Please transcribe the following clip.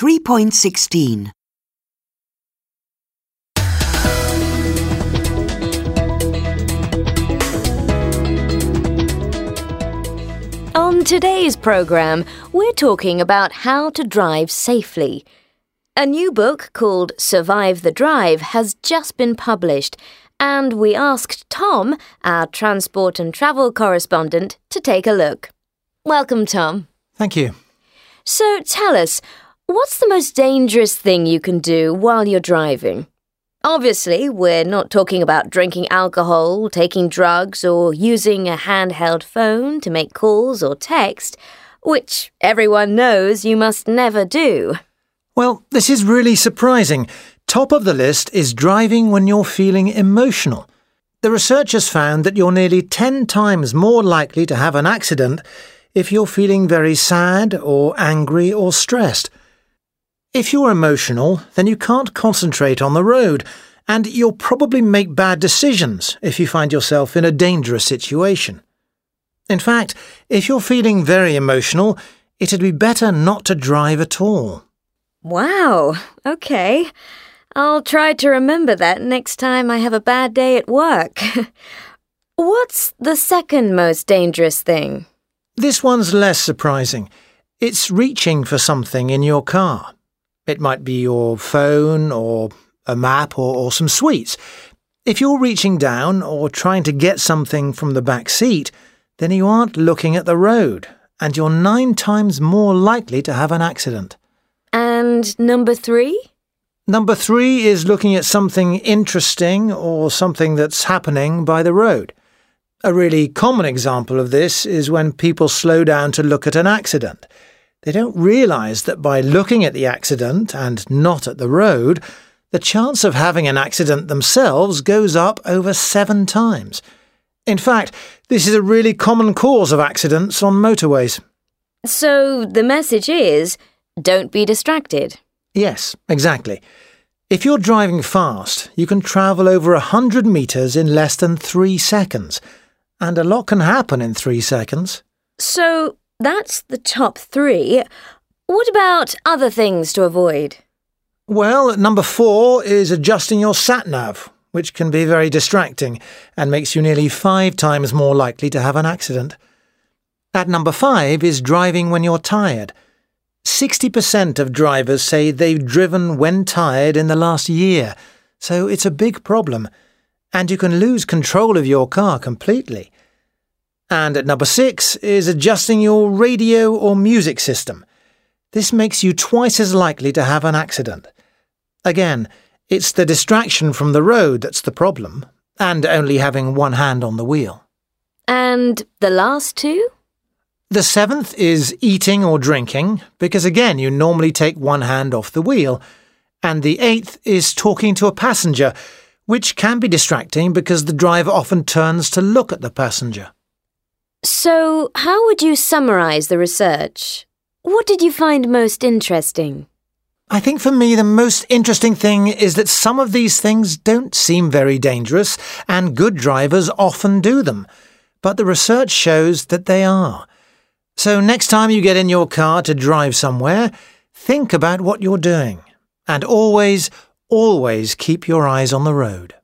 3.16. On today's programme, we're talking about how to drive safely. A new book called Survive the Drive has just been published, and we asked Tom, our transport and travel correspondent, to take a look. Welcome, Tom. Thank you. So tell us, what's the most dangerous thing you can do while you're driving? Obviously, we're not talking about drinking alcohol, taking drugs, or using a handheld phone to make calls or text, which everyone knows you must never do. Well, this is really surprising. Top of the list is driving when you're feeling emotional. The researchers found that you're nearly 10 times more likely to have an accident if you're feeling very sad or angry or stressed. If you're emotional, then you can't concentrate on the road, and you'll probably make bad decisions if you find yourself in a dangerous situation. In fact, if you're feeling very emotional, it'd be better not to drive at all. Wow, okay. I'll try to remember that next time I have a bad day at work. What's the second most dangerous thing? This one's less surprising. It's reaching for something in your car. It might be your phone or a map or some sweets. If you're reaching down or trying to get something from the back seat, then you aren't looking at the road, and you're 9 times more likely to have an accident. And number 3? Number 3 is looking at something interesting or something that's happening by the road. A really common example of this is when people slow down to look at an accident. They don't realise that by looking at the accident and not at the road, the chance of having an accident themselves goes up over 7 times. In fact, this is a really common cause of accidents on motorways. So the message is, don't be distracted. Yes, exactly. If you're driving fast, you can travel over 100 metres in less than 3 seconds. And a lot can happen in 3 seconds. So that's the top 3. What about other things to avoid? Well, number 4 is adjusting your sat-nav, which can be very distracting and makes you nearly 5 times more likely to have an accident. At number 5 is driving when you're tired. 60% of drivers say they've driven when tired in the last year, so it's a big problem, and you can lose control of your car completely. And at number 6 is adjusting your radio or music system. This makes you twice as likely to have an accident. Again, it's the distraction from the road that's the problem, and only having one hand on the wheel. And the last 2? The 7th is eating or drinking, because again, you normally take one hand off the wheel. And the 8th is talking to a passenger, which can be distracting because the driver often turns to look at the passenger. So, how would you summarise the research? What did you find most interesting? I think for me the most interesting thing is that some of these things don't seem very dangerous, and good drivers often do them. But the research shows that they are. So next time you get in your car to drive somewhere, think about what you're doing. And always keep your eyes on the road.